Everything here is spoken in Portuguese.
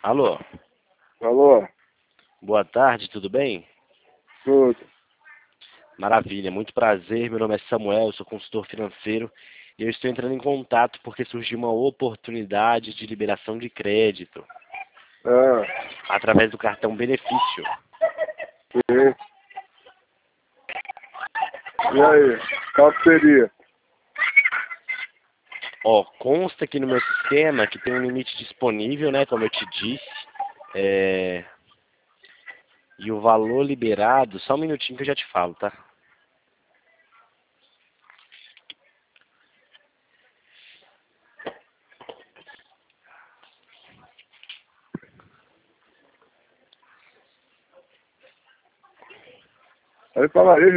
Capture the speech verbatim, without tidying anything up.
Alô, Alô? boa tarde, tudo bem? Tudo. Maravilha, muito prazer. Meu nome é Samuel, eu sou consultor financeiro e eu estou entrando em contato porque surgiu uma oportunidade de liberação de crédito Ah, através do cartão benefício. sim. E aí? Qual que seria? Ó, consta aqui no meu sistema que tem um limite disponível, né, como eu te disse, é... e o valor liberado, só um minutinho que eu já te falo, tá? Aí fala aí,